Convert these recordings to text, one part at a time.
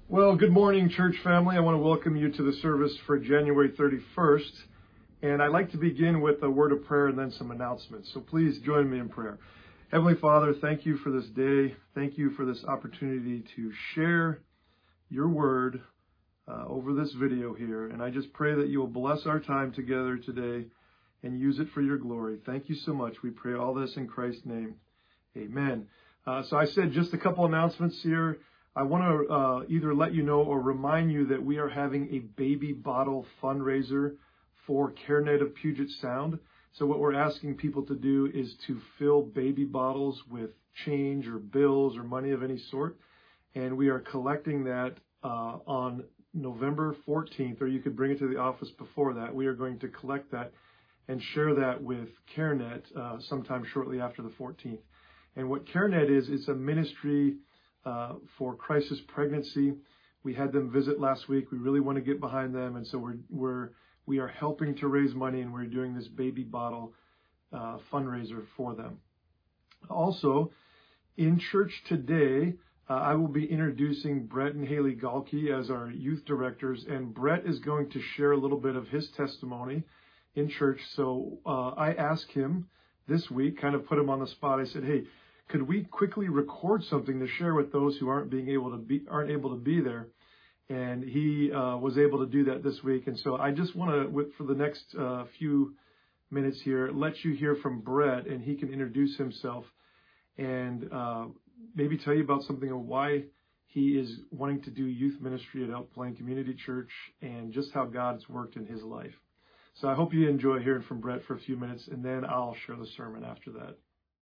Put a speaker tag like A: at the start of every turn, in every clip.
A: Well, good morning, church family. I want to welcome you to the service for January 31st. And I'd like to begin with a word of prayer and then some announcements. So please join me in prayer. Heavenly Father, thank you for this day. Thank you for this opportunity to share your word over this video here. And I just pray that you will bless our time together today and use it for your glory. Thank you so much. We pray all this in Christ's name. Amen. So I said just a couple announcements here. I want to either let you know or remind you that we are having a baby bottle fundraiser for CareNet of Puget Sound. So what we're asking people to do is to fill baby bottles with change or bills or money of any sort. And we are collecting that on November 14th, or you could bring it to the office before that. We are going to collect that and share that with CareNet sometime shortly after the 14th. And what CareNet is, it's a ministry for crisis pregnancy. We had them visit last week. We really want to get behind them, and so we are helping to raise money, and we're doing this baby bottle fundraiser for them. Also, in church today, I will be introducing Brett and Haley Galke as our youth directors, and Brett is going to share a little bit of his testimony in church. So I asked him this week, kind of put him on the spot. I said, hey, could we quickly record something to share with those who aren't able to be there? And he was able to do that this week. And so I just want to, for the next few minutes here, let you hear from Brett, and he can introduce himself and maybe tell you about something of why he is wanting to do youth ministry at Elk Plain Community Church and just how God's worked in his life. So I hope you enjoy hearing from Brett for a few minutes, and then I'll share the sermon after that.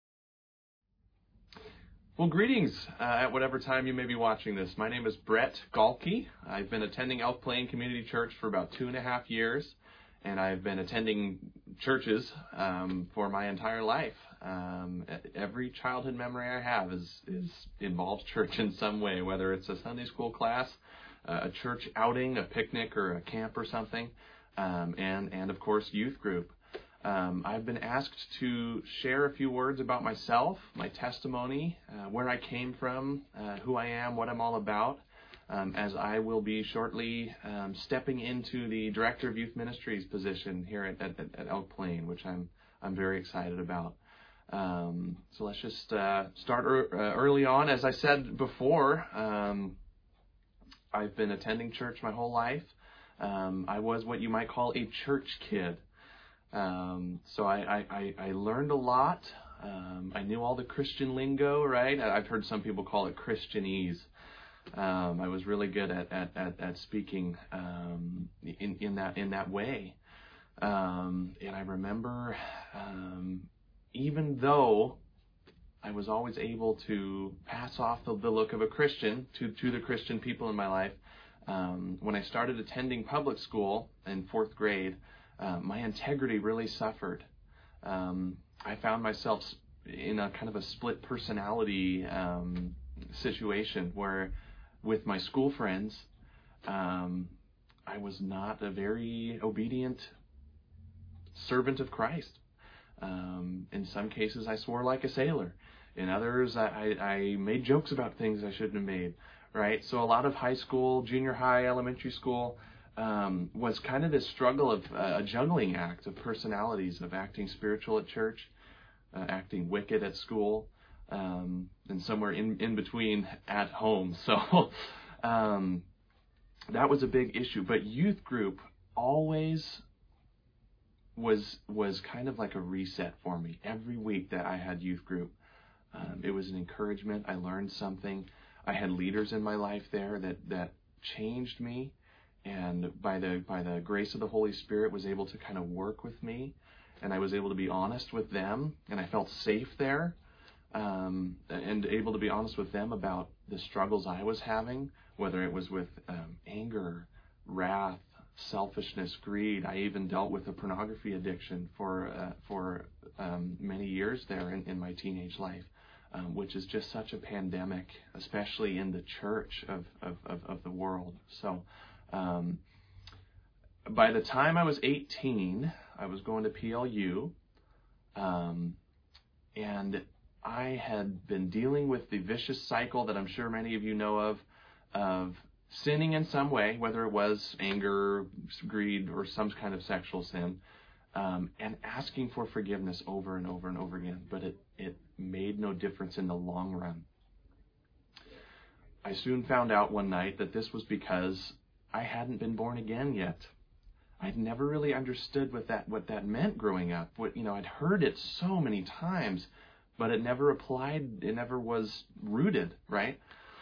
B: Well, greetings at whatever time you may be watching this. My name is Brett Galke. I've been attending Elk Plain Community Church for about 2.5 years, and I've been attending churches for my entire life. Every childhood memory I have involves church in some way, whether it's a Sunday school class, a church outing, a picnic, or a camp or something, and of course, youth group. I've been asked to share a few words about myself, my testimony, where I came from, who I am, what I'm all about, as I will be shortly stepping into the Director of Youth Ministries position here at Elk Plain, which I'm very excited about. So let's just start early on. As I said before, I've been attending church my whole life. I was what you might call a church kid. So I learned a lot. I knew all the Christian lingo, right? I've heard some people call it Christianese. I was really good at speaking in that way. And I remember, even though I was always able to pass off the look of a Christian to the Christian people in my life, when I started attending public school in 4th grade, my integrity really suffered. I found myself in a kind of a split personality situation where with my school friends, I was not a very obedient servant of Christ. In some cases, I swore like a sailor. In others, I made jokes about things I shouldn't have made, right? So a lot of high school, junior high, elementary school, was kind of this struggle of a juggling act of personalities, of acting spiritual at church, acting wicked at school, and somewhere in between at home. So that was a big issue. But youth group always was kind of like a reset for me. Every week that I had youth group, it was an encouragement. I learned something. I had leaders in my life there that changed me. And by the grace of the Holy Spirit was able to kind of work with me, and I was able to be honest with them, and I felt safe there, and able to be honest with them about the struggles I was having, whether it was with anger, wrath, selfishness, greed. I even dealt with a pornography addiction for many years there in my teenage life, which is just such a pandemic, especially in the church of the world. So. By the time I was 18, I was going to PLU, and I had been dealing with the vicious cycle that I'm sure many of you know of sinning in some way, whether it was anger, greed, or some kind of sexual sin, and asking for forgiveness over and over and over again. But it made no difference in the long run. I soon found out one night that this was because I hadn't been born again yet. I'd never really understood what that meant growing up. I'd heard it so many times, but it never applied. It never was rooted, right?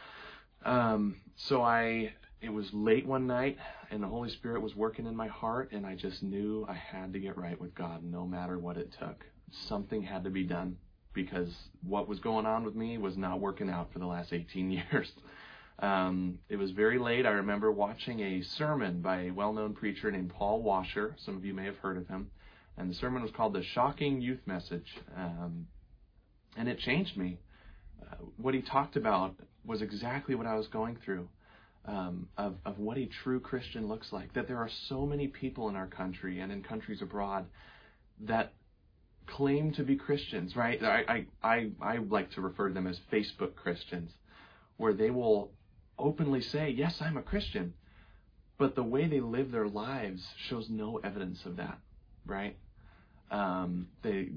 B: It was late one night, and the Holy Spirit was working in my heart, and I just knew I had to get right with God, no matter what it took. Something had to be done, because what was going on with me was not working out for the last 18 years. It was very late. I remember watching a sermon by a well-known preacher named Paul Washer. Some of you may have heard of him. And the sermon was called The Shocking Youth Message. And it changed me. What he talked about was exactly what I was going through, of what a true Christian looks like. That there are so many people in our country and in countries abroad that claim to be Christians, right? I like to refer to them as Facebook Christians, where they will openly say, yes, I'm a Christian, but the way they live their lives shows no evidence of that, right? They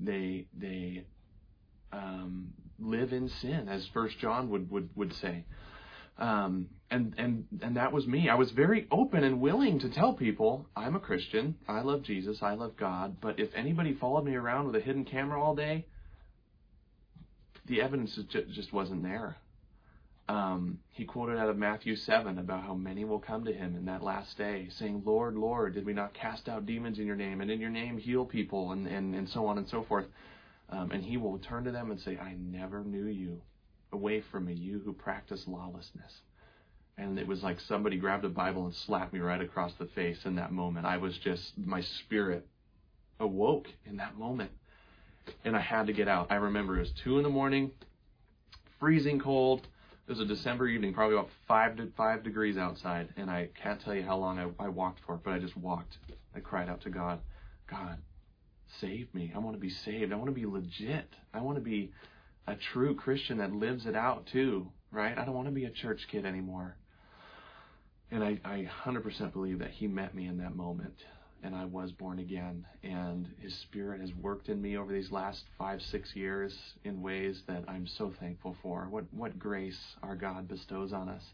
B: live in sin, as First John would say. And that was me. I was very open and willing to tell people, I'm a Christian, I love Jesus, I love God, but if anybody followed me around with a hidden camera all day, the evidence just wasn't there. He quoted out of Matthew 7 about how many will come to him in that last day, saying, Lord, Lord, did we not cast out demons in your name, and in your name heal people, and so on and so forth. And he will turn to them and say, I never knew you. Away from me, you who practice lawlessness. And it was like somebody grabbed a Bible and slapped me right across the face in that moment. My spirit awoke in that moment. And I had to get out. I remember it was 2 a.m, freezing cold. It was a December evening, probably about 5 degrees outside. And I can't tell you how long I walked for, but I just walked. I cried out to God, God, save me. I want to be saved. I want to be legit. I want to be a true Christian that lives it out too, right? I don't want to be a church kid anymore. And I 100% believe that he met me in that moment, and I was born again. And his Spirit has worked in me over these last 5-6 years in ways that I'm so thankful for. What grace our God bestows on us.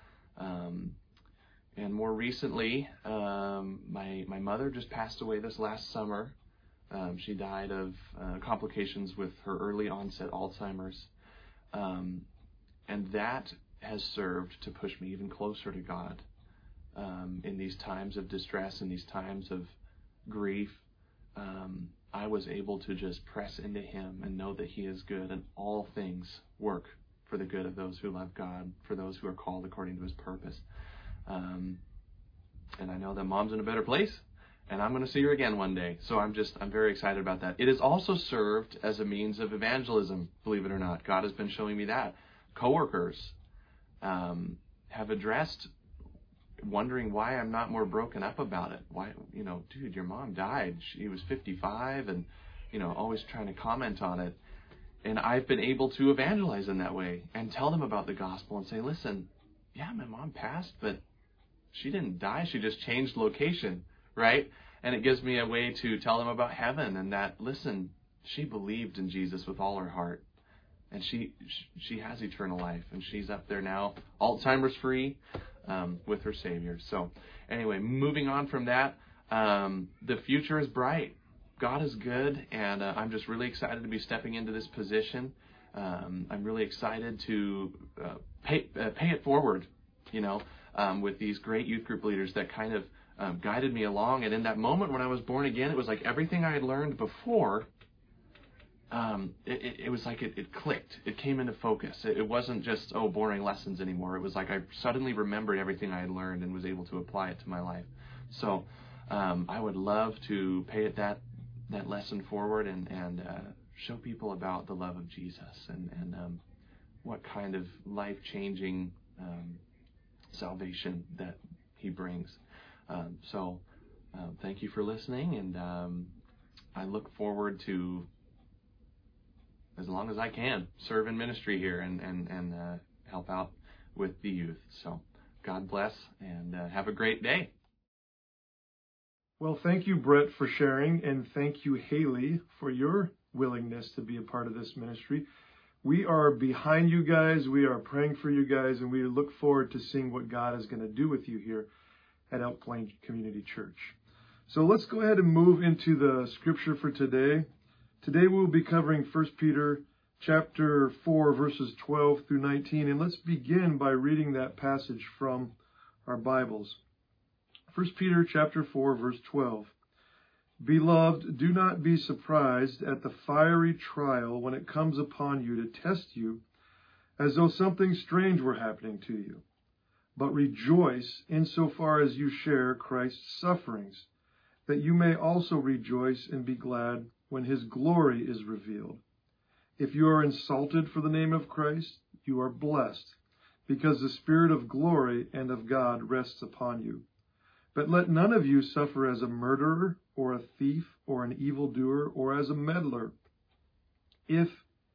B: And more recently, my mother just passed away this last summer. She died of complications with her early onset Alzheimer's. And that has served to push me even closer to God in these times of distress, in these times of grief. I was able to just press into him and know that he is good, and all things work for the good of those who love God, for those who are called according to his purpose. And I know that Mom's in a better place, and I'm going to see her again one day. So I'm very excited about that. It has also served as a means of evangelism, believe it or not. God has been showing me that. Coworkers have addressed wondering why I'm not more broken up about it. Why, dude, your mom died. She was 55, and, always trying to comment on it. And I've been able to evangelize in that way and tell them about the gospel and say, listen, yeah, my mom passed, but she didn't die. She just changed location, right? And it gives me a way to tell them about heaven, and that, listen, she believed in Jesus with all her heart. And she has eternal life, and she's up there now, Alzheimer's free, with her Savior. So anyway, moving on from that, the future is bright. God is good, and I'm just really excited to be stepping into this position. I'm really excited to pay it forward, with these great youth group leaders that kind of guided me along. And in that moment when I was born again, it was like everything I had learned before. It was like it clicked. It came into focus. It wasn't just, boring lessons anymore. It was like I suddenly remembered everything I had learned and was able to apply it to my life. So I would love to pay it that lesson forward and show people about the love of Jesus and what kind of life-changing salvation that he brings. So thank you for listening, and I look forward to, as long as I can, serve in ministry here and help out with the youth. So God bless, and have a great day.
A: Well, thank you, Brett, for sharing, and thank you, Haley, for your willingness to be a part of this ministry. We are behind you guys. We are praying for you guys, and we look forward to seeing what God is going to do with you here at Elk Plain Community Church. So let's go ahead and move into the scripture for today. Today we'll be covering 1 Peter chapter 4, verses 12 through 19, and let's begin by reading that passage from our Bibles. 1 Peter chapter 4, verse 12. Beloved, do not be surprised at the fiery trial when it comes upon you to test you, as though something strange were happening to you. But rejoice insofar as you share Christ's sufferings, that you may also rejoice and be glad when his glory is revealed. If you are insulted for the name of Christ, you are blessed, because the Spirit of glory and of God rests upon you. But let none of you suffer as a murderer, or a thief, or an evildoer, or as a meddler. Yet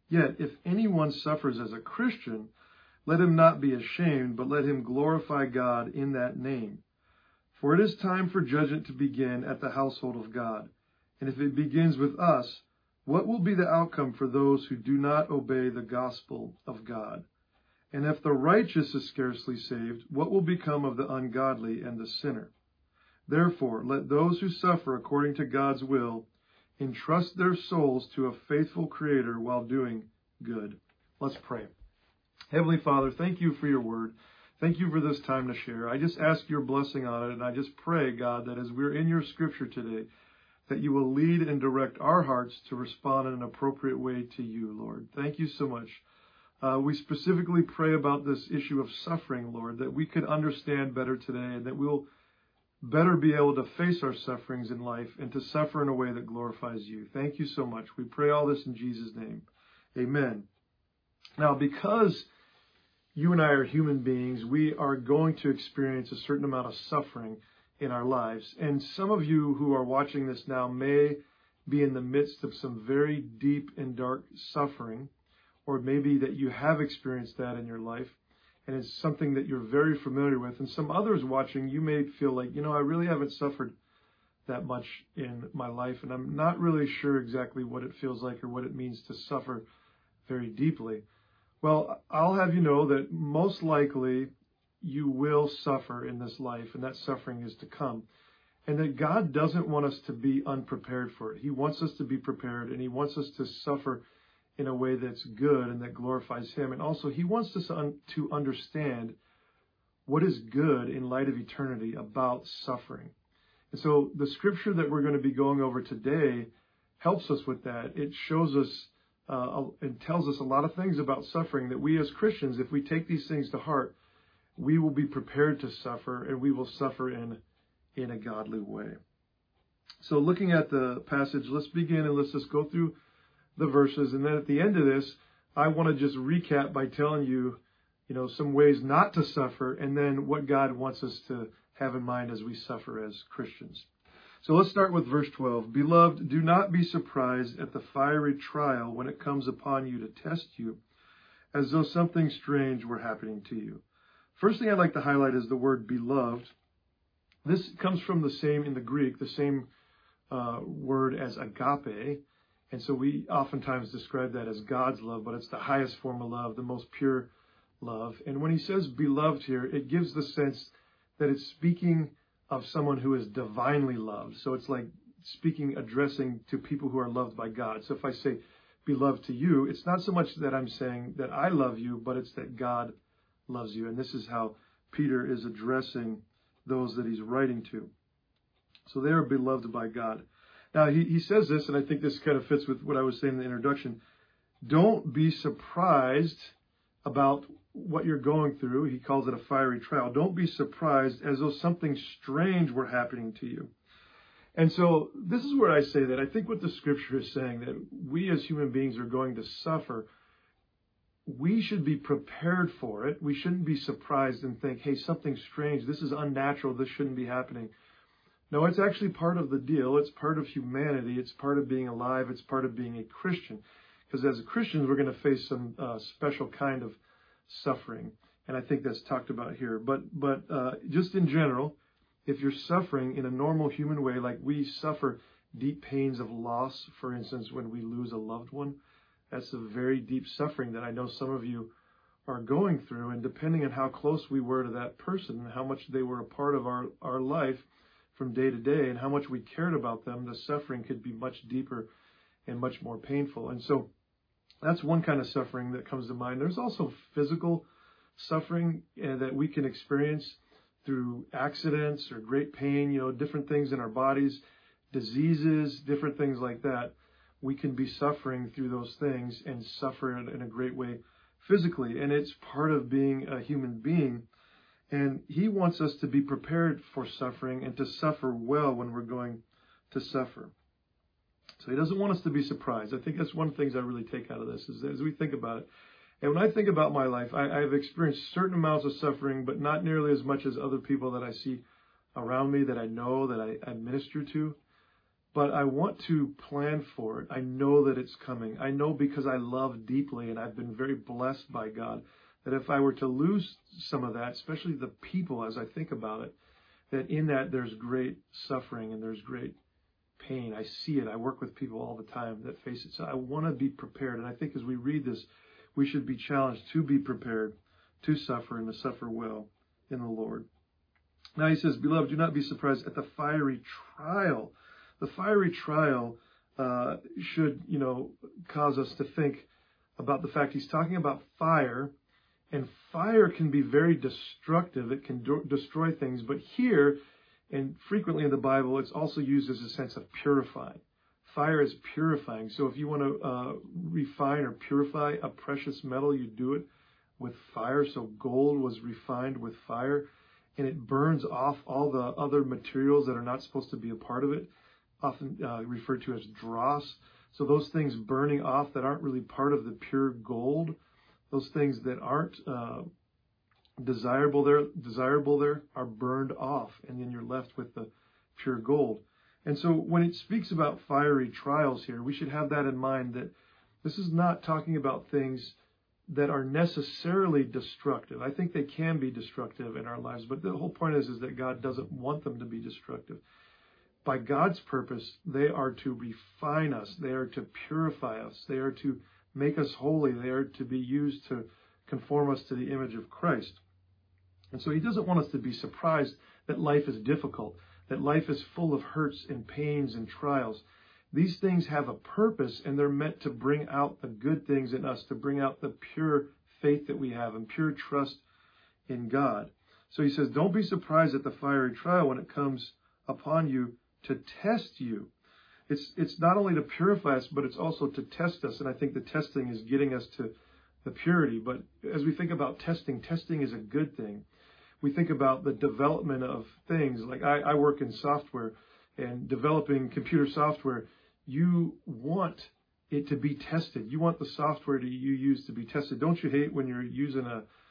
A: if anyone suffers as a Christian, let him not be ashamed, but let him glorify God in that name. For it is time for judgment to begin at the household of God. And if it begins with us, what will be the outcome for those who do not obey the gospel of God? And if the righteous is scarcely saved, what will become of the ungodly and the sinner? Therefore, let those who suffer according to God's will entrust their souls to a faithful Creator while doing good. Let's pray. Heavenly Father, thank you for your word. Thank you for this time to share. I just ask your blessing on it, and I just pray, God, that as we're in your scripture today, that you will lead and direct our hearts to respond in an appropriate way to you, Lord. Thank you so much. We specifically pray about this issue of suffering, Lord, that we could understand better today, and that we'll better be able to face our sufferings in life and to suffer in a way that glorifies you. Thank you so much. We pray all this in Jesus' name. Amen. Now, because you and I are human beings, we are going to experience a certain amount of suffering in our lives. And some of you who are watching this now may be in the midst of some very deep and dark suffering, or maybe that you have experienced that in your life, and it's something that you're very familiar with. And some others watching, you may feel like, I really haven't suffered that much in my life, and I'm not really sure exactly what it feels like or what it means to suffer very deeply. Well, I'll have you know that most likely you will suffer in this life, and that suffering is to come. And that God doesn't want us to be unprepared for it. He wants us to be prepared, and he wants us to suffer in a way that's good and that glorifies him. And also, he wants us to understand what is good in light of eternity about suffering. And so the scripture that we're going to be going over today helps us with that. It shows us and tells us a lot of things about suffering that we as Christians, if we take these things to heart, we will be prepared to suffer, and we will suffer in a godly way. So looking at the passage, let's begin and let's just go through the verses. And then at the end of this, I want to just recap by telling you, some ways not to suffer, and then what God wants us to have in mind as we suffer as Christians. So let's start with verse 12. Beloved, do not be surprised at the fiery trial when it comes upon you to test you, as though something strange were happening to you. First thing I'd like to highlight is the word beloved. This comes from in the Greek, the same word as agape. And so we oftentimes describe that as God's love, but it's the highest form of love, the most pure love. And when he says beloved here, it gives the sense that it's speaking of someone who is divinely loved. So it's like addressing to people who are loved by God. So if I say beloved to you, it's not so much that I'm saying that I love you, but it's that God loves you. And this is how Peter is addressing those that he's writing to. So they are beloved by God. Now, he says this, and I think this kind of fits with what I was saying in the introduction. Don't be surprised about what you're going through. He calls it a fiery trial. Don't be surprised as though something strange were happening to you. And so this is where I say that I think what the scripture is saying, that we as human beings are going to suffer. We should be prepared for it. We shouldn't be surprised and think, hey, something strange. This is unnatural. This shouldn't be happening. No, it's actually part of the deal. It's part of humanity. It's part of being alive. It's part of being a Christian. Because as Christians, we're going to face some special kind of suffering. And I think that's talked about here. But just in general, if you're suffering in a normal human way, like we suffer deep pains of loss, for instance, when we lose a loved one, that's a very deep suffering that I know some of you are going through. And depending on how close we were to that person and how much they were a part of our life from day to day and how much we cared about them, the suffering could be much deeper and much more painful. And so that's one kind of suffering that comes to mind. There's also physical suffering that we can experience through accidents or great pain, different things in our bodies, diseases, different things like that. We can be suffering through those things and suffer in a great way physically. And it's part of being a human being. And he wants us to be prepared for suffering and to suffer well when we're going to suffer. So he doesn't want us to be surprised. I think that's one of the things I really take out of this is as we think about it. And when I think about my life, I've experienced certain amounts of suffering, but not nearly as much as other people that I see around me, that I know, that I minister to. But I want to plan for it. I know that it's coming. I know because I love deeply, and I've been very blessed by God, that if I were to lose some of that, especially the people as I think about it, that in that there's great suffering and there's great pain. I see it. I work with people all the time that face it. So I want to be prepared. And I think as we read this, we should be challenged to be prepared to suffer and to suffer well in the Lord. Now he says, beloved, do not be surprised at the fiery trial. The fiery trial should, cause us to think about the fact he's talking about fire, and fire can be very destructive. It can destroy things. But here, and frequently in the Bible, it's also used as a sense of purifying. Fire is purifying. So if you want to refine or purify a precious metal, you do it with fire. So gold was refined with fire, and it burns off all the other materials that are not supposed to be a part of it, often referred to as dross. So those things burning off that aren't really part of the pure gold, those things that aren't desirable there are burned off, and then you're left with the pure gold. And so when it speaks about fiery trials here, we should have that in mind, that this is not talking about things that are necessarily destructive. I think they can be destructive in our lives, but the whole point is that God doesn't want them to be destructive. By God's purpose, they are to refine us. They are to purify us. They are to make us holy. They are to be used to conform us to the image of Christ. And so he doesn't want us to be surprised that life is difficult, that life is full of hurts and pains and trials. These things have a purpose, and they're meant to bring out the good things in us, to bring out the pure faith that we have and pure trust in God. So he says, don't be surprised at the fiery trial when it comes upon you to test you. It's not only to purify us, but it's also to test us. And I think the testing is getting us to the purity. But as we think about testing is a good thing. We think about the development of things. Like I work in software, and developing computer software, you want it to be tested. You want the software that you use to be tested. Don't you hate when you're using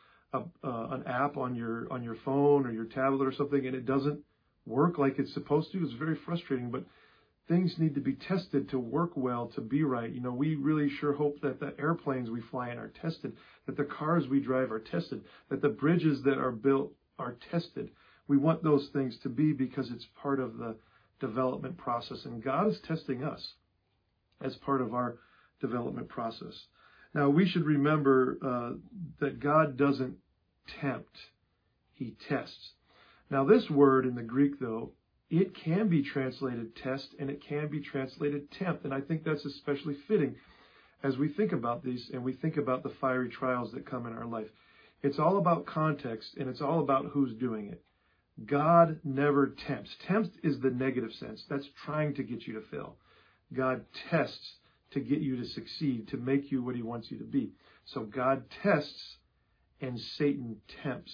A: an app on your phone or your tablet or something and it doesn't work like it's supposed to? It's very frustrating, but things need to be tested to work well, to be right. We really sure hope that the airplanes we fly in are tested, that the cars we drive are tested, that the bridges that are built are tested. We want those things to be, because it's part of the development process, and God is testing us as part of our development process. Now, we should remember that God doesn't tempt, he tests. Now, this word in the Greek, though, it can be translated test and it can be translated tempt. And I think that's especially fitting as we think about these and we think about the fiery trials that come in our life. It's all about context, and it's all about who's doing it. God never tempts. Tempt is the negative sense. That's trying to get you to fail. God tests to get you to succeed, to make you what he wants you to be. So God tests and Satan tempts.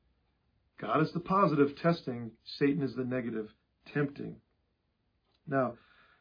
A: God is the positive, testing. Satan is the negative, tempting. Now,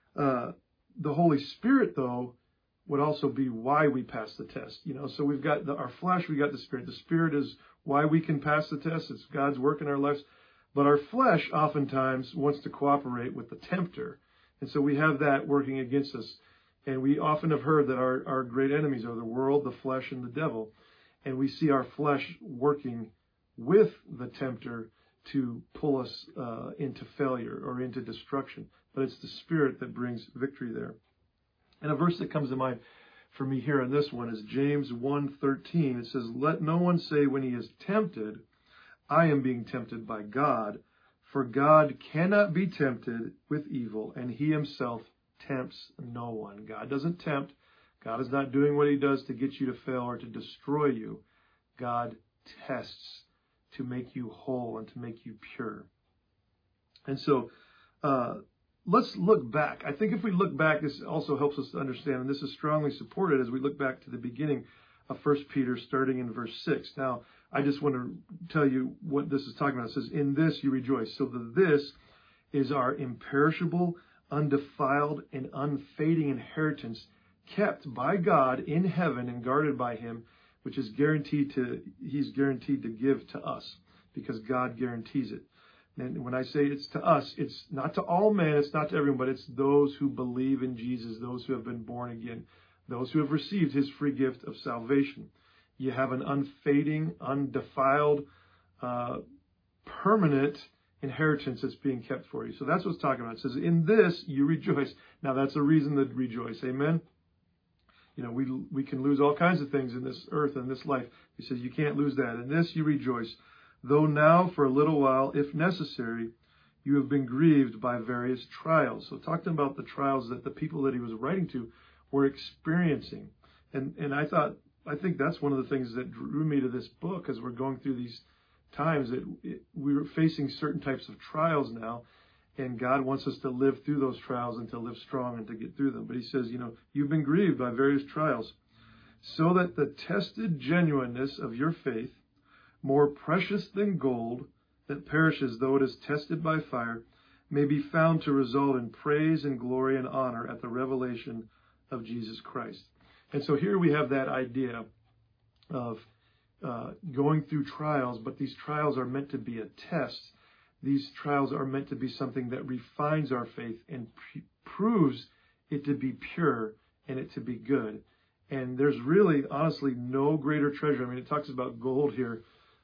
A: the Holy Spirit, though, would also be why we pass the test. So we've got our flesh, we got the Spirit. The Spirit is why we can pass the test. It's God's work in our lives. But our flesh oftentimes wants to cooperate with the tempter. And so we have that working against us. And we often have heard that our great enemies are the world, the flesh, and the devil. and we see our flesh working with the tempter to pull us into failure or into destruction. But it's the Spirit that brings victory there. And a verse that comes to mind for me here on this one is James 1:13. It says, "Let no one say when he is tempted, I am being tempted by God. For God cannot be tempted with evil, and he himself tempts no one." God doesn't tempt. God is not doing what he does to get you to fail or to destroy you. God tests to make you whole and to make you pure. And so let's look back. I think if we look back, this also helps us to understand, and this is strongly supported as we look back to the beginning of 1 Peter, starting in verse 6. Now, I just want to tell you what this is talking about. It says, "In this you rejoice." So this is our imperishable, undefiled, and unfading inheritance kept by God in heaven and guarded by him, which is he's guaranteed to give to us because God guarantees it. And when I say it's to us, it's not to all men, it's not to everyone, but it's those who believe in Jesus, those who have been born again, those who have received his free gift of salvation. You have an unfading, undefiled, permanent inheritance that's being kept for you. So that's what it's talking about. It says, "In this you rejoice." Now that's a reason to rejoice. Amen? You know, we can lose all kinds of things in this earth and this life. He says you can't lose that. "In this you rejoice, though now for a little while, if necessary, you have been grieved by various trials." So talking about the trials that the people that he was writing to were experiencing. And I think that's one of the things that drew me to this book as we're going through these times, that we were facing certain types of trials now, and God wants us to live through those trials and to live strong and to get through them. But he says, you've been grieved by various trials, so that the tested genuineness of your faith, more precious than gold that perishes though it is tested by fire, may be found to result in praise and glory and honor at the revelation of Jesus Christ. And so here we have that idea of going through trials, but these trials are meant to be a test. These trials are meant to be something that refines our faith and proves it to be pure and it to be good. And there's really, honestly, no greater treasure. I mean, it talks about gold here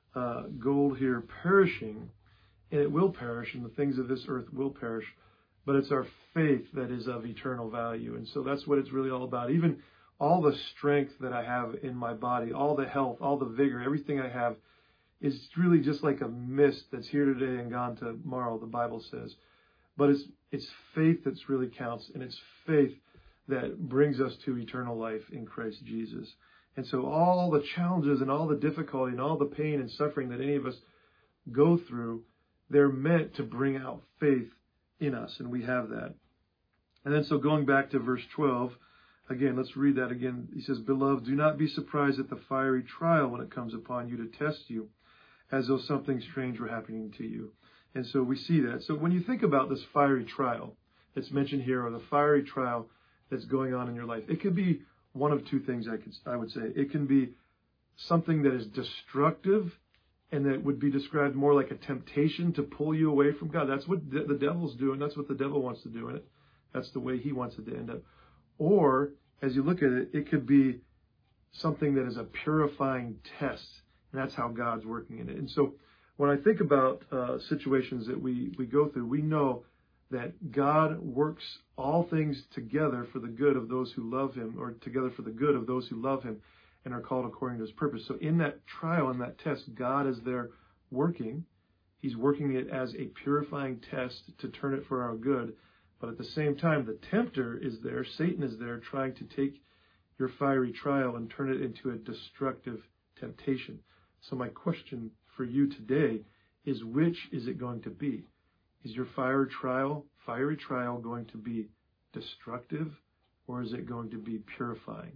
A: perishing, and it will perish, and the things of this earth will perish, but it's our faith that is of eternal value. And so that's what it's really all about. Even all the strength that I have in my body, all the health, all the vigor, everything I have is really just like a mist that's here today and gone tomorrow, the Bible says. But it's faith that's really counts, and it's faith that brings us to eternal life in Christ Jesus. And so all the challenges and all the difficulty and all the pain and suffering that any of us go through, they're meant to bring out faith in us, and we have that. And then so going back to verse 12, again, let's read that again. He says, "Beloved, do not be surprised at the fiery trial when it comes upon you to test you, as though something strange were happening to you." And so we see that. So when you think about this fiery trial that's mentioned here, or the fiery trial that's going on in your life, it could be one of two things, I would say. It can be something that is destructive and that would be described more like a temptation to pull you away from God. That's what the devil's doing. That's what the devil wants to do in it. That's the way he wants it to end up. Or, as you look at it, it could be something that is a purifying test, and that's how God's working in it. And so when I think about situations that we go through, we know that God works all things together for the good of those who love him, or together for the good of those who love him and are called according to his purpose. So in that trial, in that test, God is there working. He's working it as a purifying test to turn it for our good. But at the same time, the tempter is there, Satan is there, trying to take your fiery trial and turn it into a destructive temptation. So my question for you today is, which is it going to be? Is your fiery trial going to be destructive, or is it going to be purifying?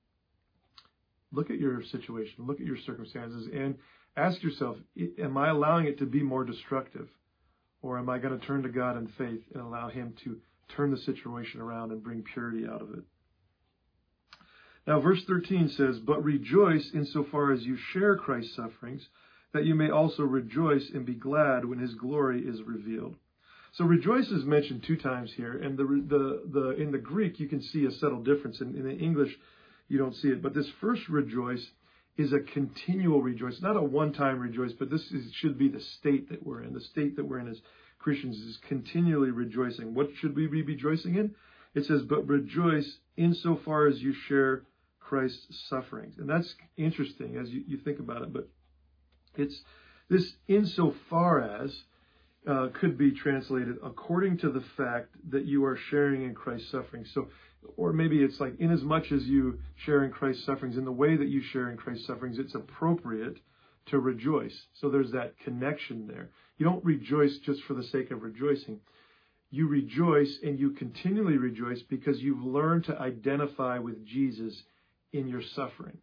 A: Look at your situation, look at your circumstances, and ask yourself, am I allowing it to be more destructive? Or am I going to turn to God in faith and allow him to turn the situation around and bring purity out of it? Now, verse 13 says, "But rejoice insofar as you share Christ's sufferings, that you may also rejoice and be glad when his glory is revealed." So rejoice is mentioned 2 times here, and in the Greek you can see a subtle difference. In the English you don't see it, but this first rejoice is a continual rejoice, not a one-time rejoice, but should be the state that we're in. The state that we're in as Christians is continually rejoicing. What should we be rejoicing in? It says, but rejoice insofar as you share Christ's sufferings. And that's interesting as you think about it, but it's this insofar as could be translated according to the fact that you are sharing in Christ's sufferings. So, or maybe it's like, in as much as you share in Christ's sufferings, in the way that you share in Christ's sufferings, it's appropriate to rejoice. So there's that connection there. You don't rejoice just for the sake of rejoicing. You rejoice and you continually rejoice because you've learned to identify with Jesus in your suffering.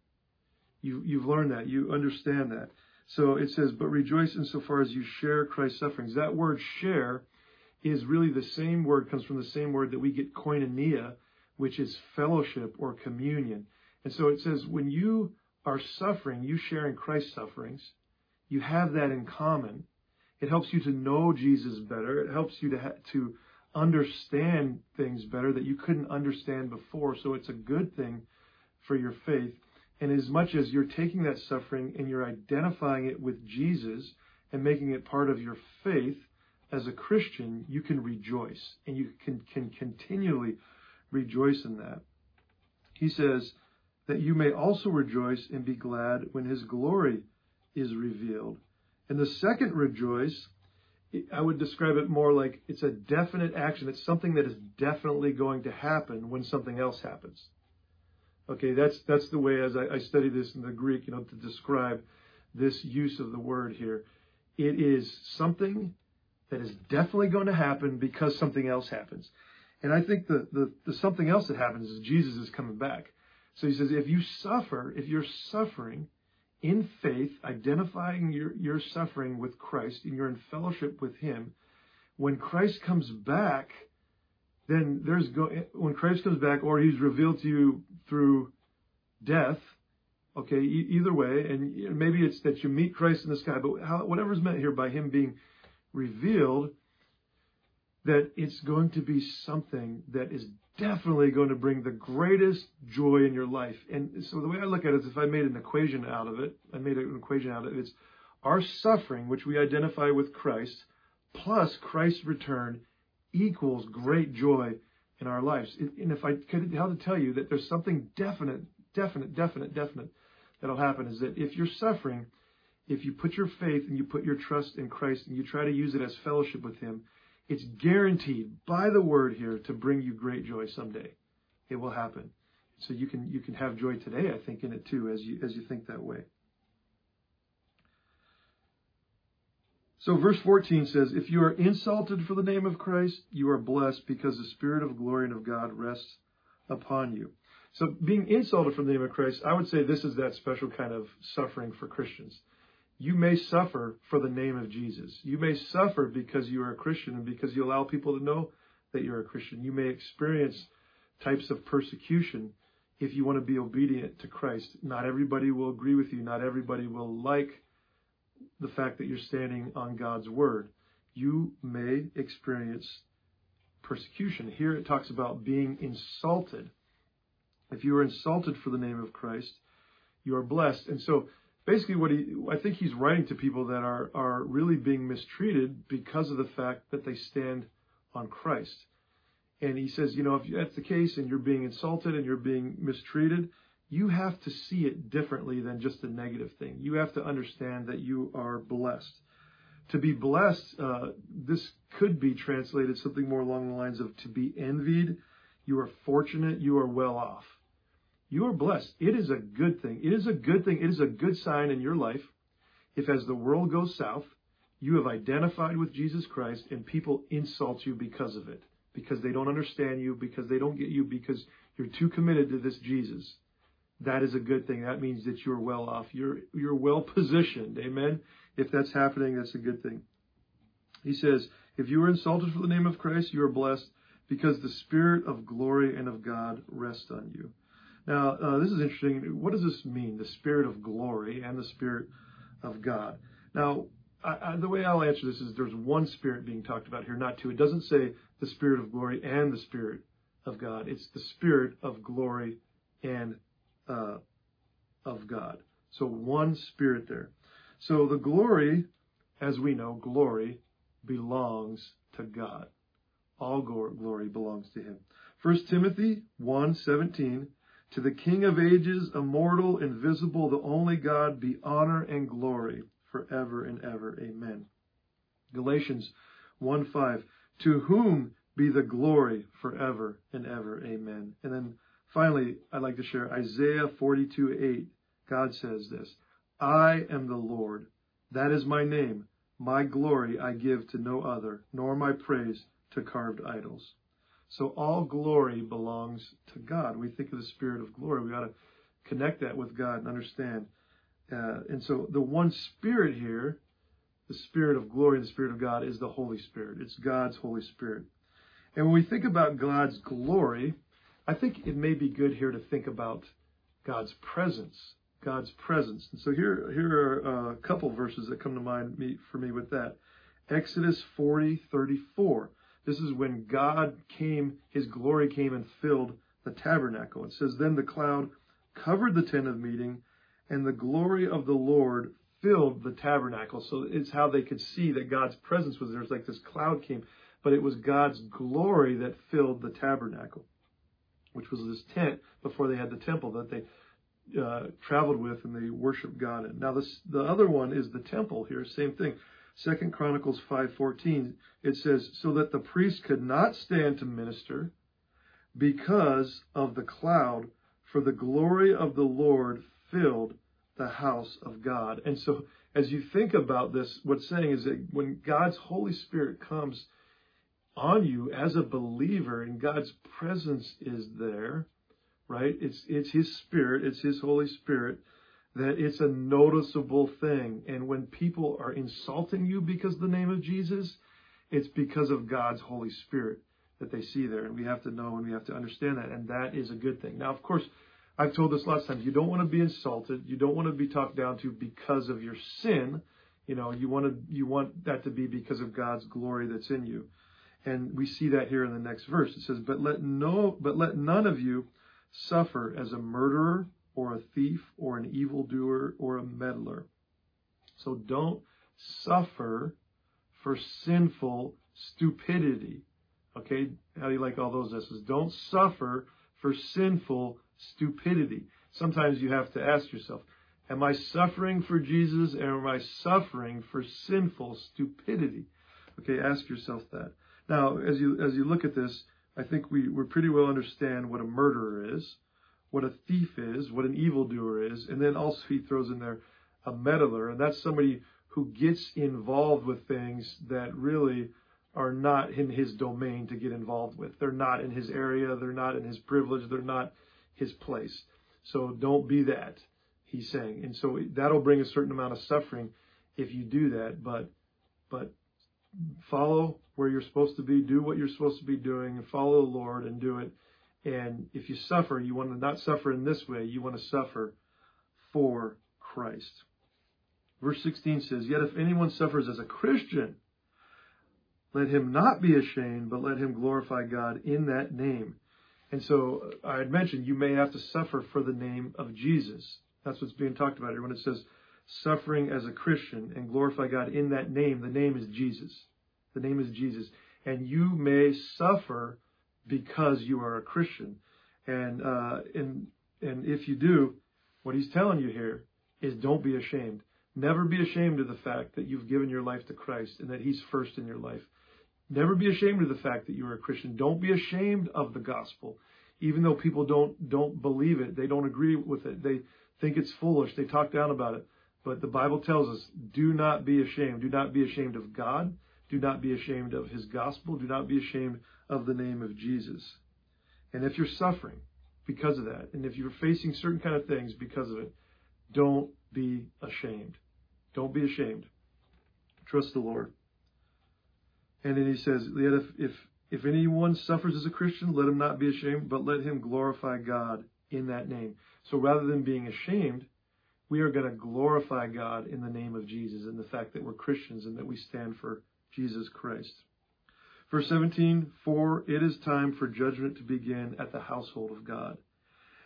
A: You've learned that. You understand that. So it says, but rejoice insofar as you share Christ's sufferings. That word share is really the same word, comes from the same word that we get koinonia, which is fellowship or communion. And so it says, when you are suffering, you share in Christ's sufferings. You have that in common. It helps you to know Jesus better. It helps you to understand things better that you couldn't understand before. So it's a good thing for your faith. And as much as you're taking that suffering and you're identifying it with Jesus and making it part of your faith, as a Christian, you can rejoice. And you can continually rejoice in that. He says that you may also rejoice and be glad when his glory is revealed. And the second rejoice, I would describe it more like it's a definite action. It's something that is definitely going to happen when something else happens. Okay, that's the way, as I study this in the Greek, to describe this use of the word here. It is something that is definitely going to happen because something else happens. And I think the something else that happens is Jesus is coming back. So he says, if you're suffering in faith, identifying your suffering with Christ, and you're in fellowship with him, when Christ comes back, then when Christ comes back, or he's revealed to you through death, okay, either way, and maybe it's that you meet Christ in the sky, but whatever's meant here by him being revealed, that it's going to be something that is definitely going to bring the greatest joy in your life. And so the way I look at it is, if I made an equation out of it, it's our suffering, which we identify with Christ, plus Christ's return equals great joy in our lives. And if I could how to tell you that there's something definite that'll happen, is that if you're suffering, if you put your faith and you put your trust in Christ and you try to use it as fellowship with him, it's guaranteed by the word here to bring you great joy someday. It will happen. So you can have joy today, I think, in it too, as you think that way. So verse 14 says, if you are insulted for the name of Christ, you are blessed because the Spirit of glory and of God rests upon you. So being insulted for the name of Christ, I would say this is that special kind of suffering for Christians. You may suffer for the name of Jesus. You may suffer because you are a Christian and because you allow people to know that you're a Christian. You may experience types of persecution if you want to be obedient to Christ. Not everybody will agree with you. Not everybody will like the fact that you're standing on God's word. You may experience persecution. Here it talks about being insulted. If you are insulted for the name of Christ, you are blessed. And so basically I think he's writing to people that are really being mistreated because of the fact that they stand on Christ. And he says, if that's the case and you're being insulted and you're being mistreated, you have to see it differently than just a negative thing. You have to understand that you are blessed. To be blessed, this could be translated something more along the lines of to be envied. You are fortunate. You are well off. You are blessed. It is a good thing. It is a good thing. It is a good sign in your life if, as the world goes south, you have identified with Jesus Christ and people insult you because of it, because they don't understand you, because they don't get you, because you're too committed to this Jesus. That is a good thing. That means that you're well off. You're well positioned. Amen. If that's happening, that's a good thing. He says, if you are insulted for the name of Christ, you are blessed because the Spirit of glory and of God rests on you. Now, this is interesting. What does this mean? The Spirit of glory and the Spirit of God. Now, the way I'll answer this is there's one Spirit being talked about here, not two. It doesn't say the Spirit of glory and the Spirit of God. It's the Spirit of glory and of God. So one Spirit there. So the glory, as we know, glory belongs to God. All glory belongs to him. 1 Timothy 1:17, to the King of ages, immortal, invisible, the only God, be honor and glory forever and ever. Amen. Galatians 1:5, to whom be the glory forever and ever. Amen. And then finally, I'd like to share Isaiah 42:8. God says this, I am the Lord. That is my name. My glory I give to no other, nor my praise to carved idols. So all glory belongs to God. We think of the Spirit of glory. We ought to connect that with God and understand. And so the one Spirit here, the Spirit of glory and the Spirit of God, is the Holy Spirit. It's God's Holy Spirit. And when we think about God's glory, I think it may be good here to think about God's presence. God's presence. And so here are a couple verses that come to mind for me with that. Exodus 40:34. This is when God came, his glory came and filled the tabernacle. It says, then the cloud covered the tent of meeting, and the glory of the Lord filled the tabernacle. So it's how they could see that God's presence was there. It's like this cloud came, but it was God's glory that filled the tabernacle, which was this tent before they had the temple that they traveled with and they worshiped God in. Now the other one is the temple here, same thing. 2 Chronicles 5:14, it says, so that the priest could not stand to minister because of the cloud, for the glory of the Lord filled the house of God. And so as you think about this, what's saying is that when God's Holy Spirit comes on you as a believer and God's presence is there, right? It's his Spirit, it's his Holy Spirit, that it's a noticeable thing. And when people are insulting you because of the name of Jesus, it's because of God's Holy Spirit that they see there. And we have to know and we have to understand that. And that is a good thing. Now, of course, I've told this lots of times, you don't want to be insulted. You don't want to be talked down to because of your sin. You know, you want that to be because of God's glory that's in you. And we see that here in the next verse. It says, but let none of you suffer as a murderer or a thief or an evildoer or a meddler. So don't suffer for sinful stupidity. Okay, how do you like all those S's? Don't suffer for sinful stupidity. Sometimes you have to ask yourself, am I suffering for Jesus or am I suffering for sinful stupidity? Okay, ask yourself that. Now, as you look at this, I think we pretty well understand what a murderer is, what a thief is, what an evildoer is, and then also he throws in there a meddler, and that's somebody who gets involved with things that really are not in his domain to get involved with. They're not in his area, they're not in his privilege, they're not his place. So don't be that, he's saying. And so that'll bring a certain amount of suffering if you do that, but follow where you're supposed to be, do what you're supposed to be doing, and follow the Lord and do it. And if you suffer, you want to not suffer in this way. You want to suffer for Christ. Verse 16 says, yet if anyone suffers as a Christian, let him not be ashamed, but let him glorify God in that name. And so I had mentioned you may have to suffer for the name of Jesus. That's what's being talked about here when it says suffering as a Christian and glorify God in that name. The name is Jesus. The name is Jesus. And you may suffer because you are a Christian. And if you do, what he's telling you here is don't be ashamed. Never be ashamed of the fact that you've given your life to Christ and that he's first in your life. Never be ashamed of the fact that you are a Christian. Don't be ashamed of the gospel. Even though people don't believe it, they don't agree with it, they think it's foolish, they talk down about it. But the Bible tells us, do not be ashamed. Do not be ashamed of God. Do not be ashamed of his gospel. Do not be ashamed of the name of Jesus. And if you're suffering because of that, and if you're facing certain kind of things because of it, don't be ashamed. Don't be ashamed. Trust the Lord. And then he says, yet if anyone suffers as a Christian, let him not be ashamed, but let him glorify God in that name. So rather than being ashamed, we are going to glorify God in the name of Jesus and the fact that we're Christians and that we stand for Jesus Christ. Verse 17, for it is time for judgment to begin at the household of God.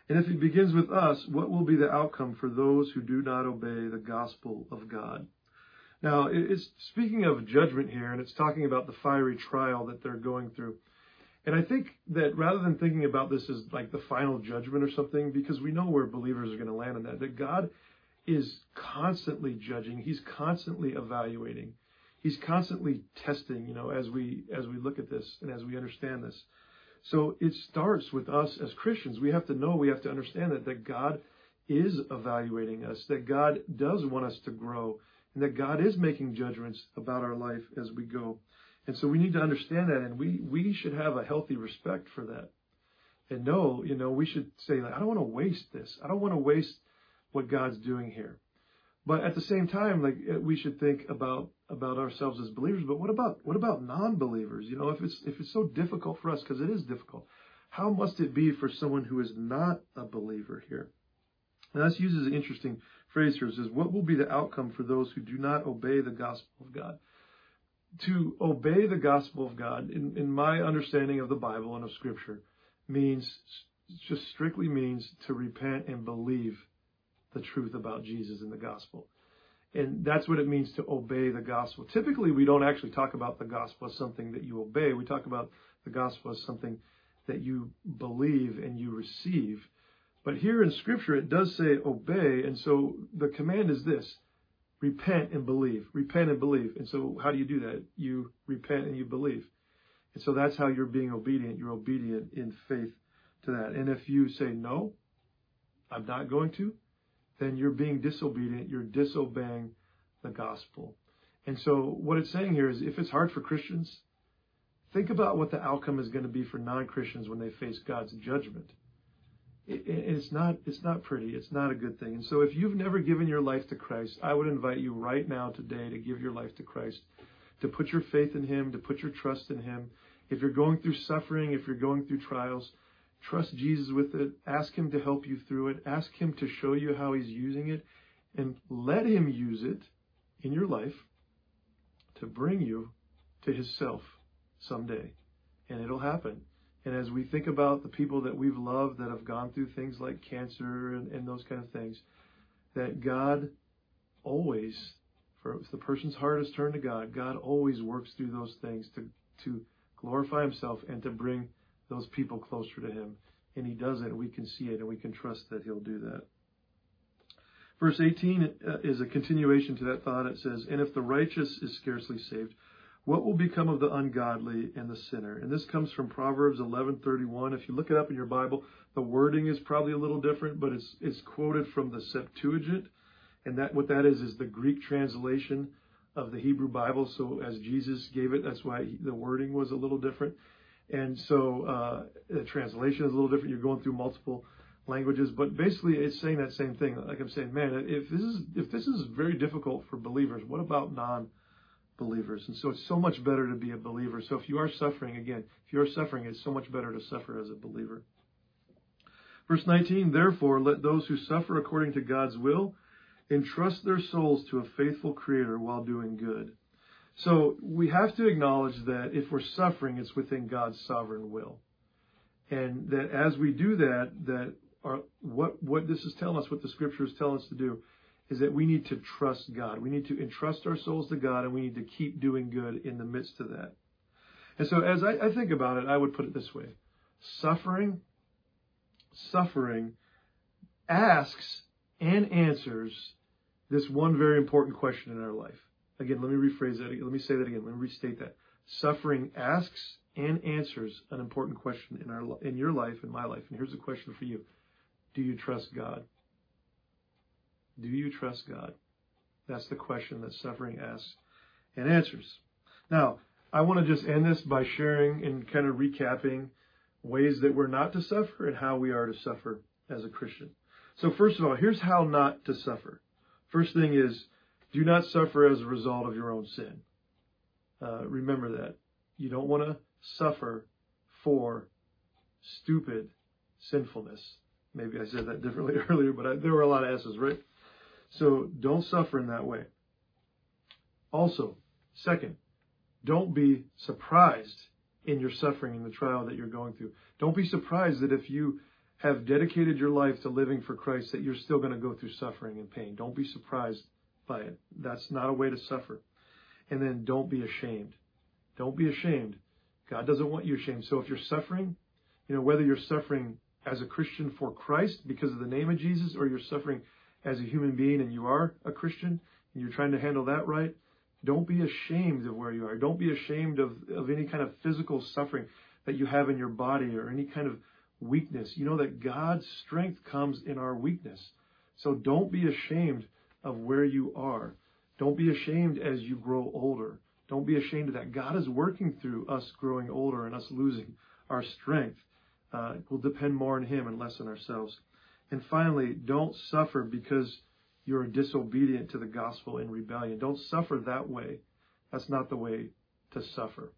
A: And if it begins with us, what will be the outcome for those who do not obey the gospel of God? Now, it's speaking of judgment here, and it's talking about the fiery trial that they're going through. And I think that rather than thinking about this as like the final judgment or something, because we know where believers are going to land on that God is constantly judging. He's constantly evaluating. He's constantly testing, as we look at this and as we understand this. So it starts with us as Christians. We have to know, we have to understand that God is evaluating us, that God does want us to grow, and that God is making judgments about our life as we go. And so we need to understand that, and we should have a healthy respect for that. And know, we should say, I don't want to waste this. I don't want to waste what God's doing here. But at the same time, we should think about ourselves as believers. But what about non-believers? If it's so difficult for us, because it is difficult, how must it be for someone who is not a believer here? Now, this uses an interesting phrase here. It says, what will be the outcome for those who do not obey the gospel of God? To obey the gospel of God, in my understanding of the Bible and of Scripture, just strictly means to repent and believe the truth about Jesus in the gospel. And that's what it means to obey the gospel. Typically, we don't actually talk about the gospel as something that you obey. We talk about the gospel as something that you believe and you receive. But here in Scripture, it does say obey. And so the command is this: repent and believe. Repent and believe. And so how do you do that? You repent and you believe. And so that's how you're being obedient. You're obedient in faith to that. And if you say, no, I'm not going to, then you're being disobedient. You're disobeying the gospel. And so what it's saying here is, if it's hard for Christians, think about what the outcome is going to be for non-Christians when they face God's judgment. It's not pretty. It's not a good thing. And so if you've never given your life to Christ, I would invite you right now today to give your life to Christ, to put your faith in Him, to put your trust in Him. If you're going through suffering, if you're going through trials, trust Jesus with it. Ask Him to help you through it. Ask Him to show you how He's using it, and let Him use it in your life to bring you to Himself someday. And it'll happen. And as we think about the people that we've loved that have gone through things like cancer and those kind of things, that God always, if the person's heart is turned to God, God always works through those things to glorify Himself and to bring those people closer to Him. And He does it, and we can see it, and we can trust that He'll do that. Verse 18 is a continuation to that thought. It says, and if the righteous is scarcely saved, what will become of the ungodly and the sinner? And this comes from Proverbs 11:31. If you look it up in your Bible, the wording is probably a little different, but it's quoted from the Septuagint. And what that is the Greek translation of the Hebrew Bible. So as Jesus gave it, that's why the wording was a little different. And so the translation is a little different. You're going through multiple languages, but basically it's saying that same thing. Like I'm saying, man, if this is very difficult for believers, what about non-believers? And so it's so much better to be a believer. So if you are suffering, it's so much better to suffer as a believer. Verse 19, therefore, let those who suffer according to God's will entrust their souls to a faithful Creator while doing good. So we have to acknowledge that if we're suffering, it's within God's sovereign will. And that as we do that what this is telling us, what the Scripture is telling us to do, is that we need to trust God. We need to entrust our souls to God, and we need to keep doing good in the midst of that. And so as I think about it, I would put it this way. Suffering asks and answers this one very important question in our life. Again, let me rephrase that. Let me say that again. Let me restate that. Suffering asks and answers an important question in your life, in my life. And here's the question for you. Do you trust God? Do you trust God? That's the question that suffering asks and answers. Now, I want to just end this by sharing and kind of recapping ways that we're not to suffer and how we are to suffer as a Christian. So first of all, here's how not to suffer. First thing is, do not suffer as a result of your own sin. Remember that. You don't want to suffer for stupid sinfulness. Maybe I said that differently earlier, but there were a lot of S's, right? So don't suffer in that way. Also, second, don't be surprised in your suffering in the trial that you're going through. Don't be surprised that if you have dedicated your life to living for Christ, that you're still going to go through suffering and pain. Don't be surprised by it. That's not a way to suffer. And then don't be ashamed. Don't be ashamed. God doesn't want you ashamed. So if you're suffering, whether you're suffering as a Christian for Christ because of the name of Jesus, or you're suffering as a human being and you are a Christian and you're trying to handle that right, don't be ashamed of where you are. Don't be ashamed of any kind of physical suffering that you have in your body or any kind of weakness. You know that God's strength comes in our weakness. So don't be ashamed of where you are. Don't be ashamed as you grow older. Don't be ashamed of that. God is working through us growing older and us losing our strength. We'll depend more on Him and less on ourselves. And finally, don't suffer because you're disobedient to the gospel in rebellion. Don't suffer that way. That's not the way to suffer.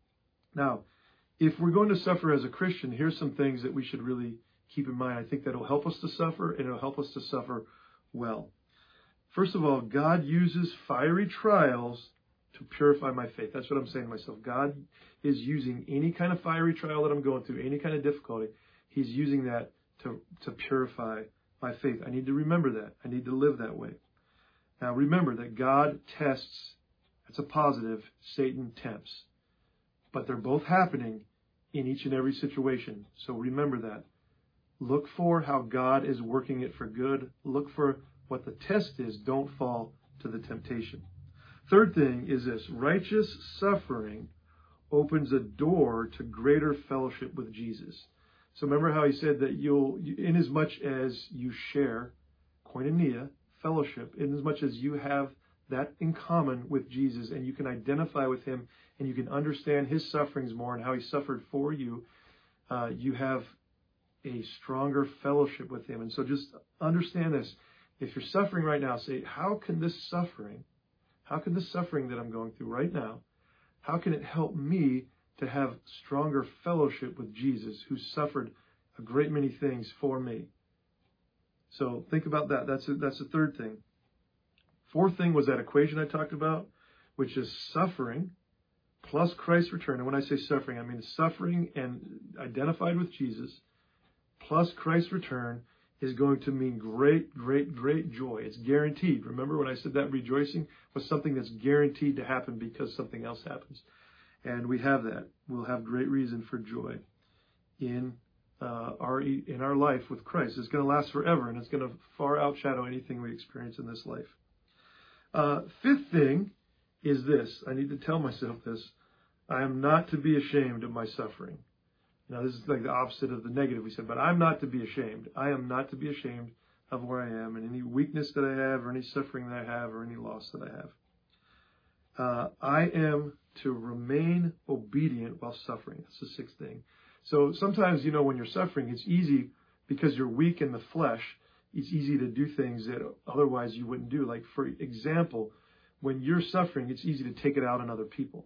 A: Now, if we're going to suffer as a Christian, here's some things that we should really keep in mind. I think that will help us to suffer, and it'll help us to suffer well. First of all, God uses fiery trials to purify my faith. That's what I'm saying to myself. God is using any kind of fiery trial that I'm going through, any kind of difficulty. He's using that to purify my faith. I need to remember that. I need to live that way. Now, remember that God tests. That's a positive. Satan tempts. But they're both happening in each and every situation. So remember that. Look for how God is working it for good. Look for what the test is. Don't fall to the temptation. Third thing is this: righteous suffering opens a door to greater fellowship with Jesus. So remember how he said that in as much as you share koinonia, fellowship, in as much as you have that in common with Jesus and you can identify with him and you can understand his sufferings more and how he suffered for you, you have a stronger fellowship with him. And so just understand this. If you're suffering right now, say, how can this suffering that I'm going through right now, how can it help me to have stronger fellowship with Jesus, who suffered a great many things for me? So think about that. That's the third thing. Fourth thing was that equation I talked about, which is suffering plus Christ's return. And when I say suffering, I mean suffering and identified with Jesus plus Christ's return is going to mean great, great, great joy. It's guaranteed. Remember when I said that rejoicing was something that's guaranteed to happen because something else happens. And we have that. We'll have great reason for joy in our life with Christ. It's going to last forever, and it's going to far outshadow anything we experience in this life. Fifth thing is this. I need to tell myself this. I am not to be ashamed of my suffering. Now, this is like the opposite of the negative we said, but I'm not to be ashamed. I am not to be ashamed of where I am and any weakness that I have or any suffering that I have or any loss that I have. I am to remain obedient while suffering. That's the sixth thing. So sometimes, when you're suffering, it's easy because you're weak in the flesh. It's easy to do things that otherwise you wouldn't do. Like, for example, when you're suffering, it's easy to take it out on other people.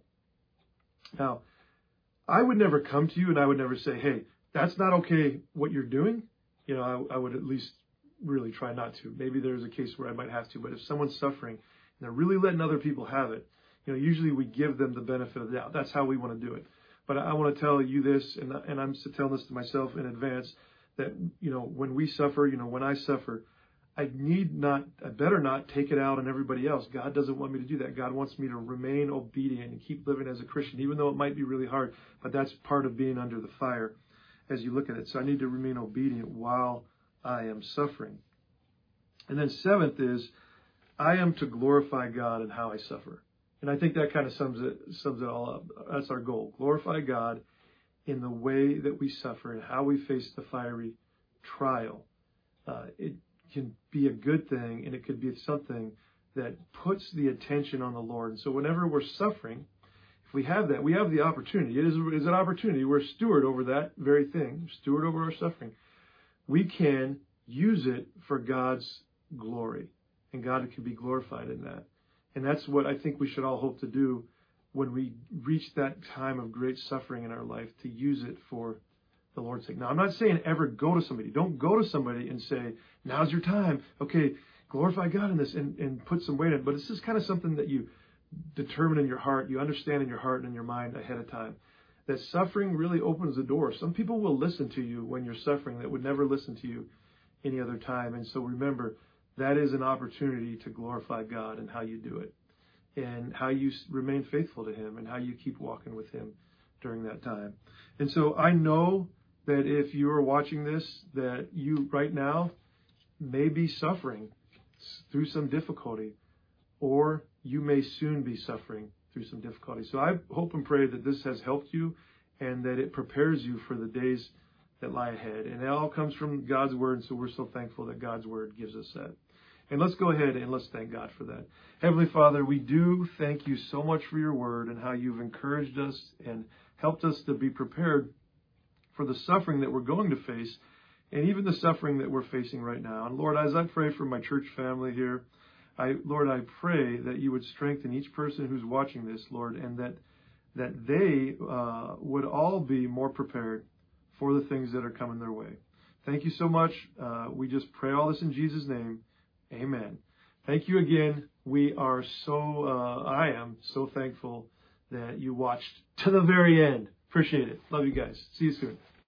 A: Now, I would never come to you and I would never say, hey, that's not okay what you're doing. I would at least really try not to. Maybe there's a case where I might have to, but if someone's suffering and they're really letting other people have it, usually we give them the benefit of the doubt. That's how we want to do it. But I want to tell you this, and I'm telling this to myself in advance, that, when we suffer, when I suffer, I better not take it out on everybody else. God doesn't want me to do that. God wants me to remain obedient and keep living as a Christian, even though it might be really hard. But that's part of being under the fire as you look at it. So I need to remain obedient while I am suffering. And then seventh is, I am to glorify God in how I suffer. And I think that kind of sums it all up. That's our goal. Glorify God in the way that we suffer and how we face the fiery trial. It can be a good thing, and it could be something that puts the attention on the Lord. And so whenever we're suffering, if we have that, we have the opportunity. It is an opportunity. We're a steward over that very thing, steward over our suffering. We can use it for God's glory, and God can be glorified in that. And that's what I think we should all hope to do when we reach that time of great suffering in our life, to use it for the Lord's sake. Now, I'm not saying ever go to somebody. Don't go to somebody and say, now's your time. Okay, glorify God in this and put some weight in it. But this is kind of something that you determine in your heart, you understand in your heart and in your mind ahead of time. that suffering really opens the door. Some people will listen to you when you're suffering that would never listen to you any other time. And so remember, that is an opportunity to glorify God and how you do it, and how you remain faithful to Him, and how you keep walking with Him during that time. And so I know that if you are watching this, that you right now may be suffering through some difficulty, or you may soon be suffering through some difficulty. So I hope and pray that this has helped you and that it prepares you for the days that lie ahead. And it all comes from God's Word, and so we're so thankful that God's Word gives us that. And let's go ahead and let's thank God for that. Heavenly Father, we do thank you so much for your Word and how you've encouraged us and helped us to be prepared for the suffering that we're going to face, and even the suffering that we're facing right now. And Lord, as I pray for my church family here, Lord, I pray that you would strengthen each person who's watching this, Lord, and that they would all be more prepared for the things that are coming their way. Thank you so much. We just pray all this in Jesus' name. Amen. Thank you again. I am so thankful that you watched to the very end. Appreciate it. Love you guys. See you soon.